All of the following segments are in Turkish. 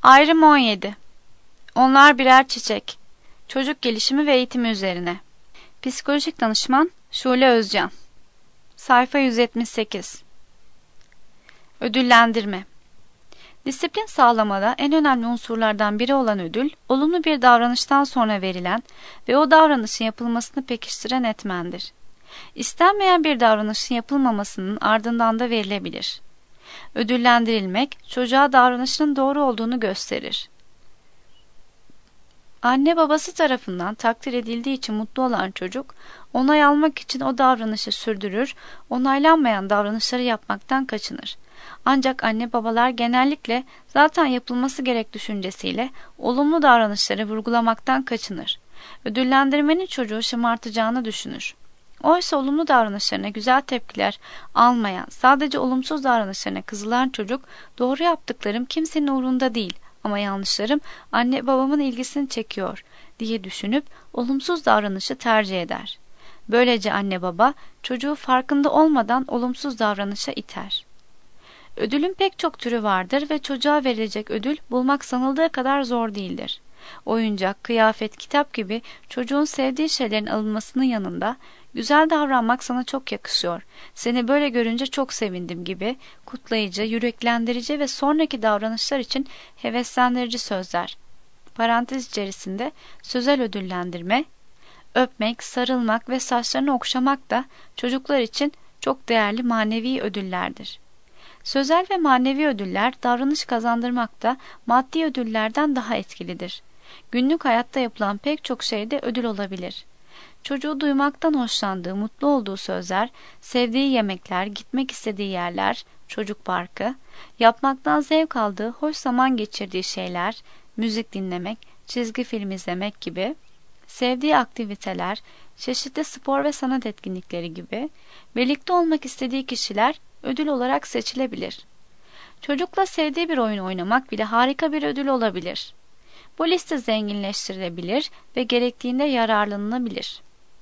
Ayrım 17. Onlar birer çiçek. Çocuk gelişimi ve eğitimi üzerine. Psikolojik danışman Şule Özcan. Sayfa 178. Ödüllendirme. Disiplin sağlamada en önemli unsurlardan biri olan ödül, olumlu bir davranıştan sonra verilen ve o davranışın yapılmasını pekiştiren etmendir. İstenmeyen bir davranışın yapılmamasının ardından da verilebilir. Ödüllendirilmek, çocuğa davranışının doğru olduğunu gösterir. Anne babası tarafından takdir edildiği için mutlu olan çocuk, onay almak için o davranışı sürdürür, onaylanmayan davranışları yapmaktan kaçınır. Ancak anne babalar genellikle zaten yapılması gerek düşüncesiyle olumlu davranışları vurgulamaktan kaçınır. Ödüllendirmenin çocuğu şımartacağını düşünür. Oysa olumlu davranışlarına güzel tepkiler almayan, sadece olumsuz davranışlarına kızılan çocuk, doğru yaptıklarım kimsenin umurunda değil ama yanlışlarım anne babamın ilgisini çekiyor diye düşünüp olumsuz davranışı tercih eder. Böylece anne baba çocuğu farkında olmadan olumsuz davranışa iter. Ödülün pek çok türü vardır ve çocuğa verilecek ödül bulmak sanıldığı kadar zor değildir. Oyuncak, kıyafet, kitap gibi çocuğun sevdiği şeylerin alınmasının yanında güzel davranmak sana çok yakışıyor, seni böyle görünce çok sevindim gibi kutlayıcı, yüreklendirici ve sonraki davranışlar için heveslendirici sözler. Parantez içerisinde sözel ödüllendirme, öpmek, sarılmak ve saçlarını okşamak da çocuklar için çok değerli manevi ödüllerdir. Sözel ve manevi ödüller davranış kazandırmakta maddi ödüllerden daha etkilidir. Günlük hayatta yapılan pek çok şeyde ödül olabilir. Çocuğu duymaktan hoşlandığı, mutlu olduğu sözler, sevdiği yemekler, gitmek istediği yerler, çocuk parkı, yapmaktan zevk aldığı, hoş zaman geçirdiği şeyler, müzik dinlemek, çizgi film izlemek gibi, sevdiği aktiviteler, çeşitli spor ve sanat etkinlikleri gibi, birlikte olmak istediği kişiler ödül olarak seçilebilir. Çocukla sevdiği bir oyun oynamak bile harika bir ödül olabilir. Bu liste zenginleştirilebilir ve gerektiğinde yararlanılabilir.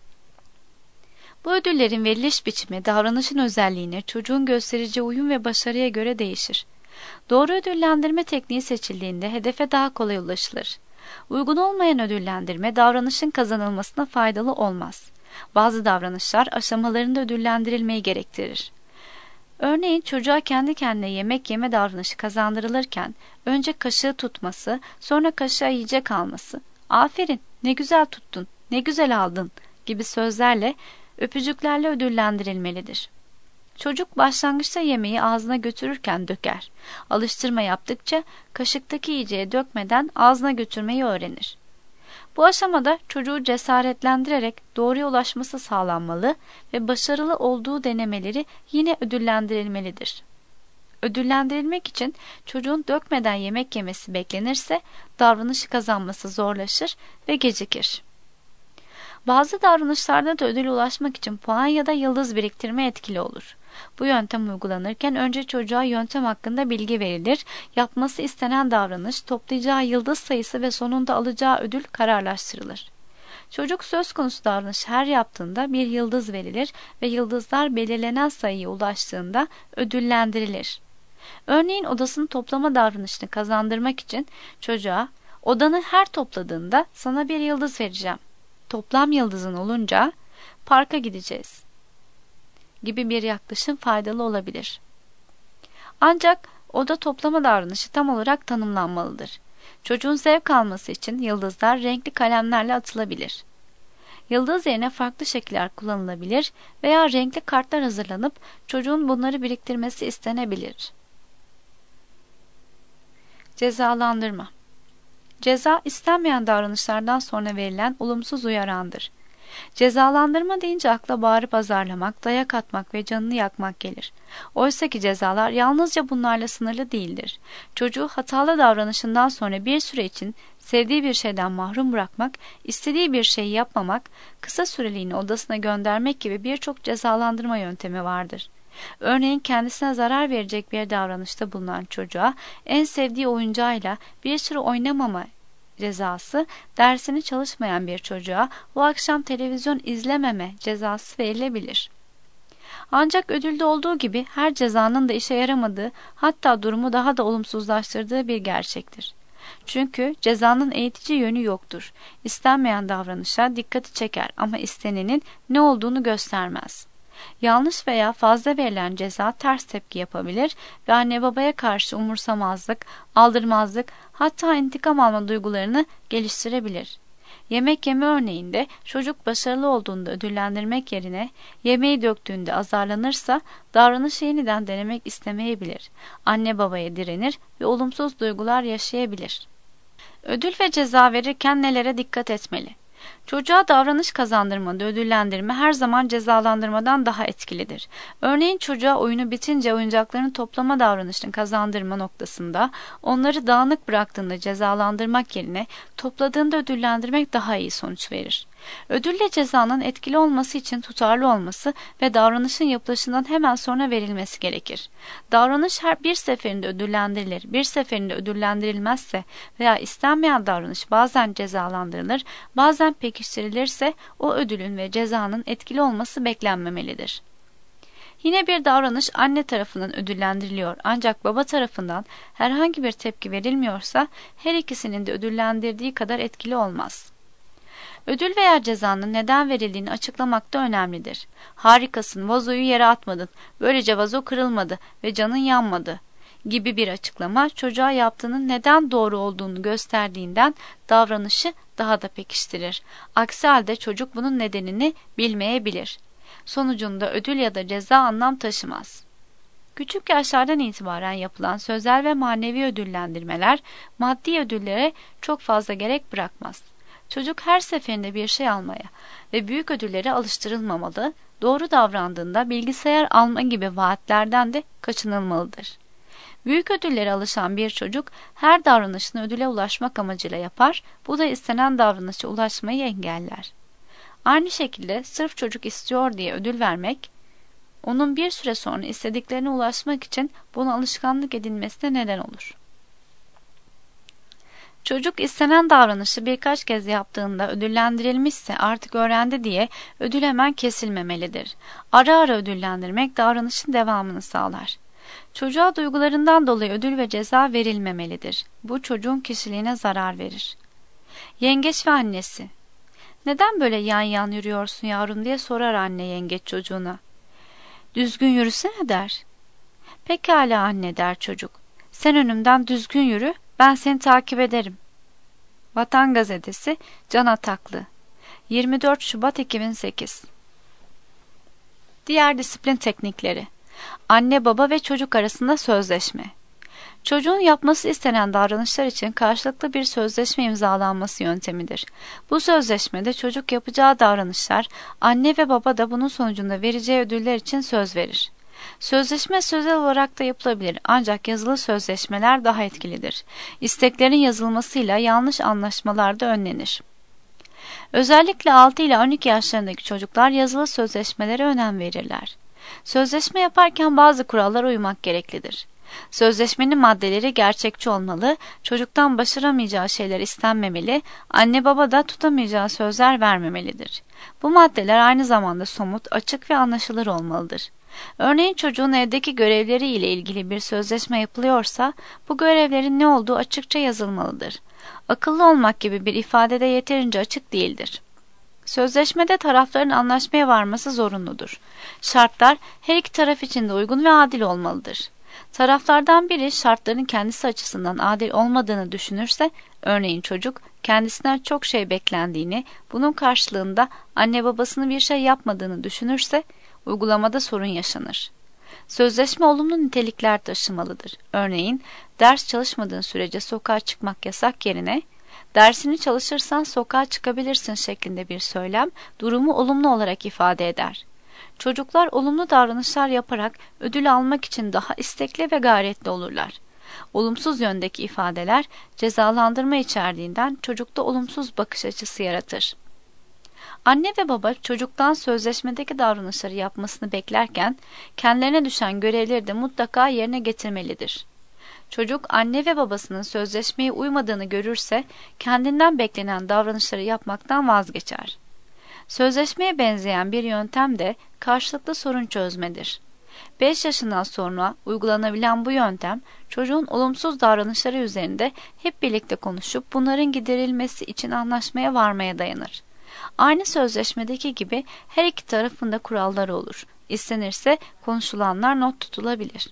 Bu ödüllerin veriliş biçimi, davranışın özelliğine, çocuğun göstereceği uyum ve başarıya göre değişir. Doğru ödüllendirme tekniği seçildiğinde hedefe daha kolay ulaşılır. Uygun olmayan ödüllendirme, davranışın kazanılmasına faydalı olmaz. Bazı davranışlar aşamalarında ödüllendirilmeyi gerektirir. Örneğin çocuğa kendi kendine yemek yeme davranışı kazandırılırken önce kaşığı tutması, sonra kaşığa yiyecek alması, "Aferin, ne güzel tuttun, ne güzel aldın" gibi sözlerle, öpücüklerle ödüllendirilmelidir. Çocuk başlangıçta yemeği ağzına götürürken döker. Alıştırma yaptıkça kaşıktaki yiyeceği dökmeden ağzına götürmeyi öğrenir. Bu aşamada çocuğu cesaretlendirerek doğruya ulaşması sağlanmalı ve başarılı olduğu denemeleri yine ödüllendirilmelidir. Ödüllendirilmek için çocuğun dökmeden yemek yemesi beklenirse davranışı kazanması zorlaşır ve gecikir. Bazı davranışlarda da ödüle ulaşmak için puan ya da yıldız biriktirme etkili olur. Bu yöntem uygulanırken önce çocuğa yöntem hakkında bilgi verilir, yapması istenen davranış, toplayacağı yıldız sayısı ve sonunda alacağı ödül kararlaştırılır. Çocuk söz konusu davranış her yaptığında bir yıldız verilir ve yıldızlar belirlenen sayıya ulaştığında ödüllendirilir. Örneğin odasını toplama davranışını kazandırmak için çocuğa "Odanı her topladığında sana bir yıldız vereceğim. Toplam yıldızın olunca parka gideceğiz" gibi bir yaklaşım faydalı olabilir. Ancak oda toplama davranışı tam olarak tanımlanmalıdır. Çocuğun zevk alması için yıldızlar renkli kalemlerle atılabilir. Yıldız yerine farklı şekiller kullanılabilir veya renkli kartlar hazırlanıp çocuğun bunları biriktirmesi istenebilir. Cezalandırma. Ceza, istenmeyen davranışlardan sonra verilen olumsuz uyarandır. Cezalandırma deyince akla bağırıp azarlamak, dayak atmak ve canını yakmak gelir. Oysa ki cezalar yalnızca bunlarla sınırlı değildir. Çocuğu hatalı davranışından sonra bir süre için sevdiği bir şeyden mahrum bırakmak, istediği bir şeyi yapmamak, kısa süreliğine odasına göndermek gibi birçok cezalandırma yöntemi vardır. Örneğin kendisine zarar verecek bir davranışta bulunan çocuğa en sevdiği oyuncağıyla bir süre oynamama cezası, dersini çalışmayan bir çocuğa o akşam televizyon izlememe cezası verilebilir. Ancak ödülde olduğu gibi her cezanın da işe yaramadığı, hatta durumu daha da olumsuzlaştırdığı bir gerçektir. Çünkü cezanın eğitici yönü yoktur. İstenmeyen davranışa dikkati çeker ama istenenin ne olduğunu göstermez. Yanlış veya fazla verilen ceza ters tepki yapabilir ve anne babaya karşı umursamazlık, aldırmazlık, hatta intikam alma duygularını geliştirebilir. Yemek yeme örneğinde çocuk başarılı olduğunda ödüllendirmek yerine yemeği döktüğünde azarlanırsa davranışı yeniden denemek istemeyebilir. Anne babaya direnir ve olumsuz duygular yaşayabilir. Ödül ve ceza verirken nelere dikkat etmeli? Çocuğa davranış kazandırmada ödüllendirme her zaman cezalandırmadan daha etkilidir. Örneğin çocuğa oyunu bitince oyuncaklarını toplama davranışını kazandırma noktasında onları dağınık bıraktığında cezalandırmak yerine topladığında ödüllendirmek daha iyi sonuç verir. Ödülle cezanın etkili olması için tutarlı olması ve davranışın yapılışından hemen sonra verilmesi gerekir. Davranış her bir seferinde ödüllendirilir, bir seferinde ödüllendirilmezse veya istenmeyen davranış bazen cezalandırılır, bazen pekiştirilirse o ödülün ve cezanın etkili olması beklenmemelidir. Yine bir davranış anne tarafından ödüllendiriliyor ancak baba tarafından herhangi bir tepki verilmiyorsa her ikisinin de ödüllendirdiği kadar etkili olmaz. Ödül veya cezanın neden verildiğini açıklamak da önemlidir. Harikasın, vazoyu yere atmadın, böylece vazo kırılmadı ve canın yanmadı gibi bir açıklama çocuğa yaptığının neden doğru olduğunu gösterdiğinden davranışı daha da pekiştirir. Aksi halde çocuk bunun nedenini bilmeyebilir. Sonucunda ödül ya da ceza anlam taşımaz. Küçük yaşlardan itibaren yapılan sözel ve manevi ödüllendirmeler maddi ödüllere çok fazla gerek bırakmaz. Çocuk her seferinde bir şey almaya ve büyük ödüllere alıştırılmamalı, doğru davrandığında bilgisayar alma gibi vaatlerden de kaçınılmalıdır. Büyük ödüllere alışan bir çocuk her davranışını ödüle ulaşmak amacıyla yapar, bu da istenen davranışa ulaşmayı engeller. Aynı şekilde sırf çocuk istiyor diye ödül vermek, onun bir süre sonra istediklerine ulaşmak için buna alışkanlık edinmesine neden olur. Çocuk istenen davranışı birkaç kez yaptığında ödüllendirilmişse artık öğrendi diye ödül hemen kesilmemelidir. Ara ara ödüllendirmek davranışın devamını sağlar. Çocuğa duygularından dolayı ödül ve ceza verilmemelidir. Bu çocuğun kişiliğine zarar verir. Yengeç ve annesi. Neden böyle yan yan yürüyorsun yavrum diye sorar anne yengeç çocuğuna. Düzgün yürüsene der. Pekala anne der çocuk. Sen önümden düzgün yürü, ben seni takip ederim. Vatan Gazetesi, Can Ataklı, 24 Şubat 2008. Diğer disiplin teknikleri. Anne baba ve çocuk arasında sözleşme. Çocuğun yapması istenen davranışlar için karşılıklı bir sözleşme imzalanması yöntemidir. Bu sözleşmede çocuk yapacağı davranışlar, anne ve baba da bunun sonucunda vereceği ödüller için söz verir. Sözleşme sözel olarak da yapılabilir ancak yazılı sözleşmeler daha etkilidir. İsteklerin yazılmasıyla yanlış anlaşmalar da önlenir. Özellikle 6 ile 12 yaşlarındaki çocuklar yazılı sözleşmelere önem verirler. Sözleşme yaparken bazı kurallara uymak gereklidir. Sözleşmenin maddeleri gerçekçi olmalı, çocuktan başaramayacağı şeyler istenmemeli, anne baba da tutamayacağı sözler vermemelidir. Bu maddeler aynı zamanda somut, açık ve anlaşılır olmalıdır. Örneğin çocuğun evdeki görevleri ile ilgili bir sözleşme yapılıyorsa, bu görevlerin ne olduğu açıkça yazılmalıdır. Akıllı olmak gibi bir ifade de yeterince açık değildir. Sözleşmede tarafların anlaşmaya varması zorunludur. Şartlar her iki taraf için de uygun ve adil olmalıdır. Taraflardan biri şartların kendisi açısından adil olmadığını düşünürse, örneğin çocuk kendisinden çok şey beklendiğini, bunun karşılığında anne babasının bir şey yapmadığını düşünürse, uygulamada sorun yaşanır. Sözleşme olumlu nitelikler taşımalıdır. Örneğin, ders çalışmadığın sürece sokağa çıkmak yasak yerine, dersini çalışırsan sokağa çıkabilirsin şeklinde bir söylem, durumu olumlu olarak ifade eder. Çocuklar olumlu davranışlar yaparak ödül almak için daha istekli ve gayretli olurlar. Olumsuz yöndeki ifadeler cezalandırma içerdiğinden çocukta olumsuz bakış açısı yaratır. Anne ve baba çocuktan sözleşmedeki davranışları yapmasını beklerken kendilerine düşen görevleri de mutlaka yerine getirmelidir. Çocuk anne ve babasının sözleşmeye uymadığını görürse kendinden beklenen davranışları yapmaktan vazgeçer. Sözleşmeye benzeyen bir yöntem de karşılıklı sorun çözmedir. 5 yaşından sonra uygulanabilen bu yöntem, çocuğun olumsuz davranışları üzerinde hep birlikte konuşup bunların giderilmesi için anlaşmaya varmaya dayanır. Aynı sözleşmedeki gibi her iki tarafın da kuralları olur. İstenirse konuşulanlar not tutulabilir.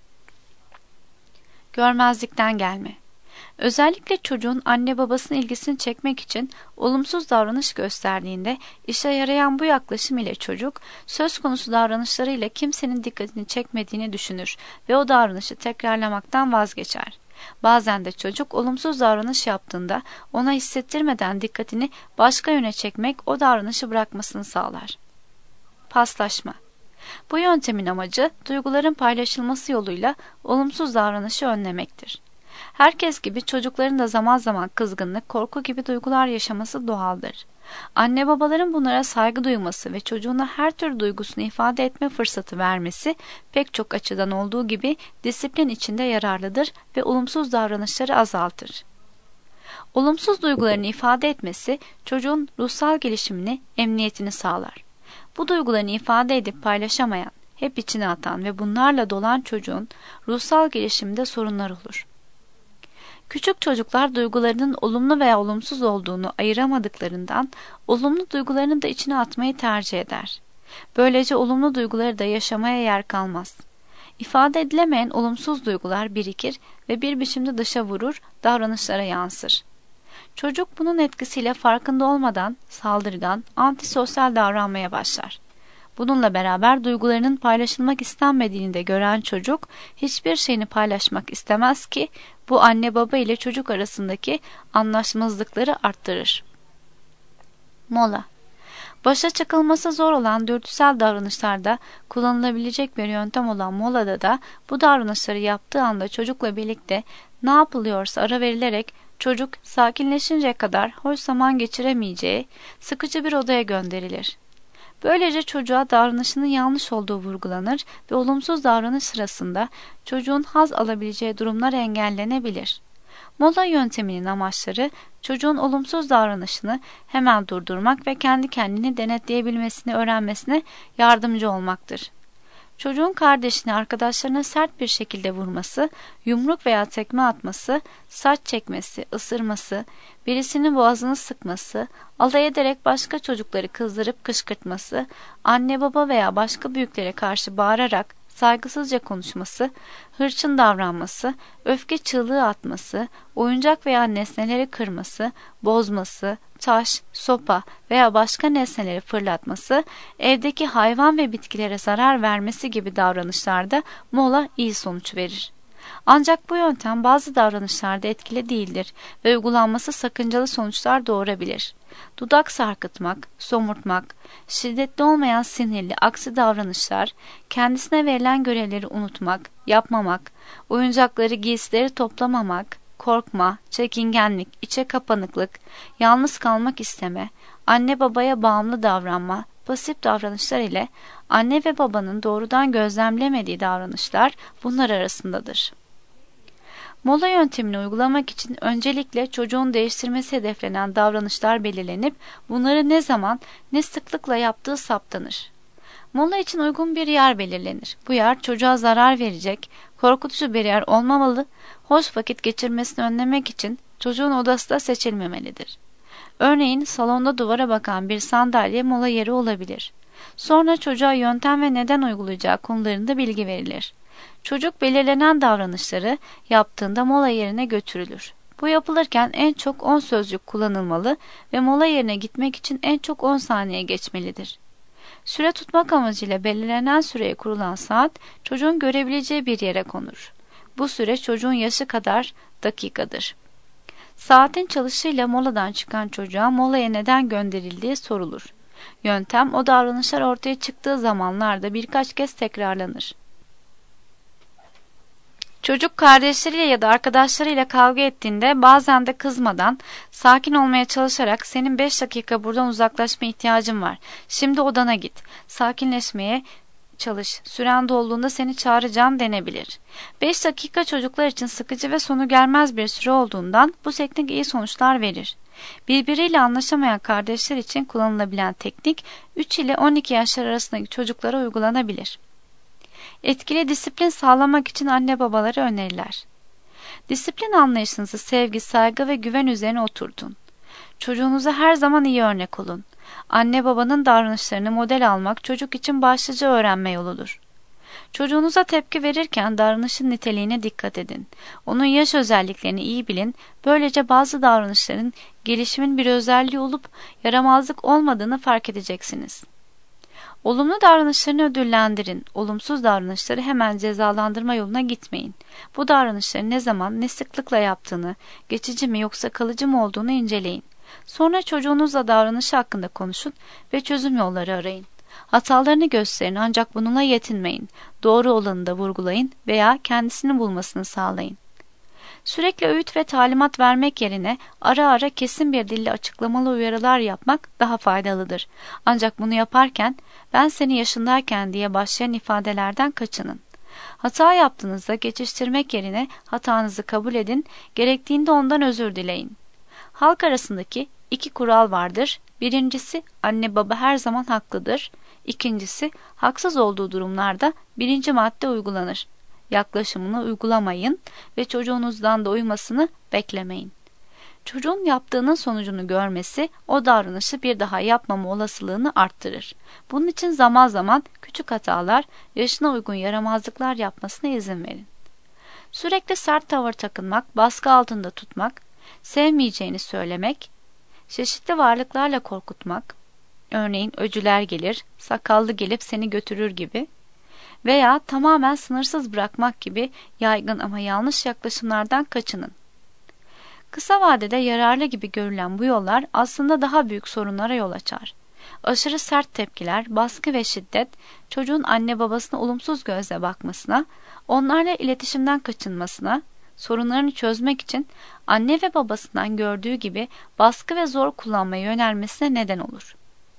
Görmezlikten gelme. Özellikle çocuğun anne babasının ilgisini çekmek için olumsuz davranış gösterdiğinde işe yarayan bu yaklaşım ile çocuk söz konusu davranışlarıyla kimsenin dikkatini çekmediğini düşünür ve o davranışı tekrarlamaktan vazgeçer. Bazen de çocuk olumsuz davranış yaptığında ona hissettirmeden dikkatini başka yöne çekmek o davranışı bırakmasını sağlar. Paslaşma. Bu yöntemin amacı duyguların paylaşılması yoluyla olumsuz davranışı önlemektir. Herkes gibi çocukların da zaman zaman kızgınlık, korku gibi duygular yaşaması doğaldır. Anne babaların bunlara saygı duyması ve çocuğuna her tür duygusunu ifade etme fırsatı vermesi pek çok açıdan olduğu gibi disiplin içinde yararlıdır ve olumsuz davranışları azaltır. Olumsuz duygularını ifade etmesi çocuğun ruhsal gelişimini, emniyetini sağlar. Bu duygularını ifade edip paylaşamayan, hep içine atan ve bunlarla dolan çocuğun ruhsal gelişiminde sorunlar olur. Küçük çocuklar duygularının olumlu veya olumsuz olduğunu ayıramadıklarından olumlu duygularını da içine atmayı tercih eder. Böylece olumlu duyguları da yaşamaya yer kalmaz. İfade edilemeyen olumsuz duygular birikir ve bir biçimde dışa vurur, davranışlara yansır. Çocuk bunun etkisiyle farkında olmadan saldırgan, antisosyal davranmaya başlar. Bununla beraber duygularının paylaşılmak istenmediğini de gören çocuk hiçbir şeyini paylaşmak istemez ki bu anne baba ile çocuk arasındaki anlaşmazlıkları arttırır. Mola. Başa çıkılması zor olan dürtüsel davranışlarda kullanılabilecek bir yöntem olan molada da bu davranışları yaptığı anda çocukla birlikte ne yapılıyorsa ara verilerek çocuk sakinleşinceye kadar hoş zaman geçiremeyeceği sıkıcı bir odaya gönderilir. Böylece çocuğa davranışının yanlış olduğu vurgulanır ve olumsuz davranış sırasında çocuğun haz alabileceği durumlar engellenebilir. Mola yönteminin amaçları çocuğun olumsuz davranışını hemen durdurmak ve kendi kendini denetleyebilmesini öğrenmesine yardımcı olmaktır. Çocuğun kardeşini arkadaşlarına sert bir şekilde vurması, yumruk veya tekme atması, saç çekmesi, ısırması, birisinin boğazını sıkması, alay ederek başka çocukları kızdırıp kışkırtması, anne baba veya başka büyüklere karşı bağırarak saygısızca konuşması, hırçın davranması, öfke çığlığı atması, oyuncak veya nesneleri kırması, bozması, taş, sopa veya başka nesneleri fırlatması, evdeki hayvan ve bitkilere zarar vermesi gibi davranışlarda mola iyi sonuç verir. Ancak bu yöntem bazı davranışlarda etkili değildir ve uygulanması sakıncalı sonuçlar doğurabilir. Dudak sarkıtmak, somurtmak, şiddetli olmayan sinirli aksi davranışlar, kendisine verilen görevleri unutmak, yapmamak, oyuncakları, giysileri toplamamak, korkma, çekingenlik, içe kapanıklık, yalnız kalmak isteme, anne babaya bağımlı davranma, pasif davranışlar ile anne ve babanın doğrudan gözlemlemediği davranışlar bunlar arasındadır. Mola yöntemini uygulamak için öncelikle çocuğun değiştirmesi hedeflenen davranışlar belirlenip bunları ne zaman, ne sıklıkla yaptığı saptanır. Mola için uygun bir yer belirlenir. Bu yer çocuğa zarar verecek, korkutucu bir yer olmamalı, hoş vakit geçirmesini önlemek için çocuğun odası da seçilmemelidir. Örneğin salonda duvara bakan bir sandalye mola yeri olabilir. Sonra çocuğa yöntem ve neden uygulayacağı konularında bilgi verilir. Çocuk belirlenen davranışları yaptığında mola yerine götürülür. Bu yapılırken en çok 10 sözcük kullanılmalı ve mola yerine gitmek için en çok 10 saniye geçmelidir. Süre tutmak amacıyla belirlenen süreye kurulan saat çocuğun görebileceği bir yere konur. Bu süre çocuğun yaşı kadar dakikadır. Saatin çalışıyla moladan çıkan çocuğa molaya neden gönderildiği sorulur. Yöntem o davranışlar ortaya çıktığı zamanlarda birkaç kez tekrarlanır. Çocuk kardeşleriyle ya da arkadaşlarıyla kavga ettiğinde bazen de kızmadan, sakin olmaya çalışarak senin 5 dakika buradan uzaklaşma ihtiyacın var. Şimdi odana git. Sakinleşmeye çalış. Süren dolduğunda seni çağıracağım denebilir. 5 dakika çocuklar için sıkıcı ve sonu gelmez bir süre olduğundan bu teknik iyi sonuçlar verir. Birbiriyle anlaşamayan kardeşler için kullanılabilen teknik 3 ile 12 yaşlar arasındaki çocuklara uygulanabilir. Etkili disiplin sağlamak için anne babalara öneriler. Disiplin anlayışınızı sevgi, saygı ve güven üzerine oturtun. Çocuğunuza her zaman iyi örnek olun. Anne babanın davranışlarını model almak çocuk için başlıca öğrenme yoludur. Çocuğunuza tepki verirken davranışın niteliğine dikkat edin. Onun yaş özelliklerini iyi bilin. Böylece bazı davranışların gelişimin bir özelliği olup yaramazlık olmadığını fark edeceksiniz. Olumlu davranışlarını ödüllendirin. Olumsuz davranışları hemen cezalandırma yoluna gitmeyin. Bu davranışları ne zaman, ne sıklıkla yaptığını, geçici mi yoksa kalıcı mı olduğunu inceleyin. Sonra çocuğunuzla davranışı hakkında konuşun ve çözüm yolları arayın. Hatalarını gösterin ancak bununla yetinmeyin. Doğru olanı da vurgulayın veya kendisini bulmasını sağlayın. Sürekli öğüt ve talimat vermek yerine ara ara kesin bir dille açıklamalı uyarılar yapmak daha faydalıdır. Ancak bunu yaparken ben seni yaşındayken diye başlayan ifadelerden kaçının. Hata yaptığınızda geçiştirmek yerine hatanızı kabul edin, gerektiğinde ondan özür dileyin. Halk arasındaki 2 kural vardır. Birincisi anne baba her zaman haklıdır. İkincisi haksız olduğu durumlarda 1. madde uygulanır. Yaklaşımını uygulamayın ve çocuğunuzdan da uymasını beklemeyin. Çocuğun yaptığının sonucunu görmesi o davranışı bir daha yapmama olasılığını arttırır. Bunun için zaman zaman küçük hatalar, yaşına uygun yaramazlıklar yapmasına izin verin. Sürekli sert tavır takınmak, baskı altında tutmak, sevmeyeceğini söylemek, çeşitli varlıklarla korkutmak, örneğin öcüler gelir, sakallı gelip seni götürür gibi veya tamamen sınırsız bırakmak gibi yaygın ama yanlış yaklaşımlardan kaçının. Kısa vadede yararlı gibi görülen bu yollar aslında daha büyük sorunlara yol açar. Aşırı sert tepkiler, baskı ve şiddet çocuğun anne babasına olumsuz gözle bakmasına, onlarla iletişimden kaçınmasına, sorunlarını çözmek için anne ve babasından gördüğü gibi baskı ve zor kullanmaya yönelmesine neden olur.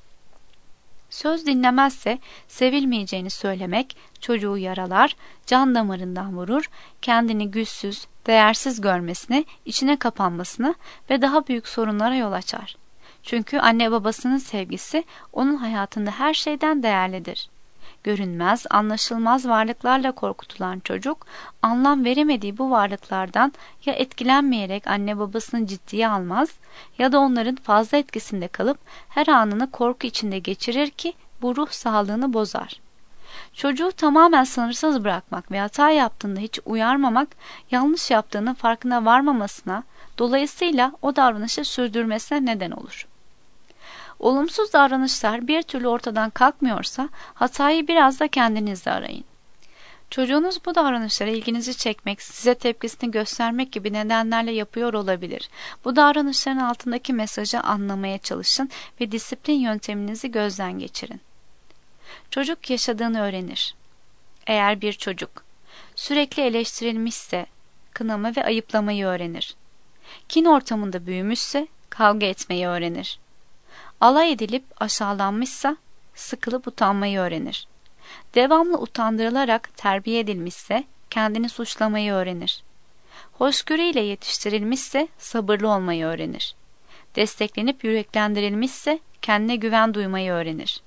Söz dinlemezse sevilmeyeceğini söylemek çocuğu yaralar, can damarından vurur, kendini güçsüz, değersiz görmesine, içine kapanmasına ve daha büyük sorunlara yol açar. Çünkü anne babasının sevgisi onun hayatında her şeyden değerlidir. Görünmez, anlaşılmaz varlıklarla korkutulan çocuk, anlam veremediği bu varlıklardan ya etkilenmeyerek anne babasını ciddiye almaz ya da onların fazla etkisinde kalıp her anını korku içinde geçirir ki bu ruh sağlığını bozar. Çocuğu tamamen sınırsız bırakmak ve hata yaptığında hiç uyarmamak, yanlış yaptığının farkına varmamasına, dolayısıyla o davranışı sürdürmesine neden olur. Olumsuz davranışlar bir türlü ortadan kalkmıyorsa hatayı biraz da kendinizde arayın. Çocuğunuz bu davranışlara ilginizi çekmek, size tepkisini göstermek gibi nedenlerle yapıyor olabilir. Bu davranışların altındaki mesajı anlamaya çalışın ve disiplin yönteminizi gözden geçirin. Çocuk yaşadığını öğrenir. Eğer bir çocuk sürekli eleştirilmişse kınama ve ayıplamayı öğrenir. Kin ortamında büyümüşse kavga etmeyi öğrenir. Alay edilip aşağılanmışsa sıkılıp utanmayı öğrenir. Devamlı utandırılarak terbiye edilmişse kendini suçlamayı öğrenir. Hoşgörüyle yetiştirilmişse sabırlı olmayı öğrenir. Desteklenip yüreklendirilmişse kendine güven duymayı öğrenir.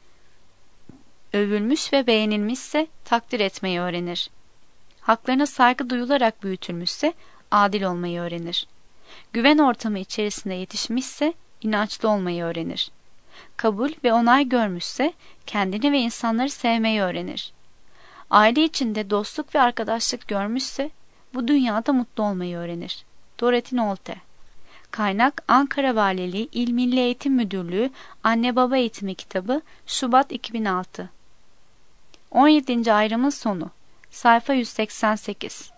Övülmüş ve beğenilmişse takdir etmeyi öğrenir. Haklarına saygı duyularak büyütülmüşse adil olmayı öğrenir. Güven ortamı içerisinde yetişmişse inançlı olmayı öğrenir. Kabul ve onay görmüşse kendini ve insanları sevmeyi öğrenir. Aile içinde dostluk ve arkadaşlık görmüşse bu dünyada mutlu olmayı öğrenir. Dorothy Nolte. Kaynak Ankara Valiliği İl Milli Eğitim Müdürlüğü Anne Baba Eğitimi Kitabı Şubat 2006. 17. ayrımın sonu. Sayfa 188.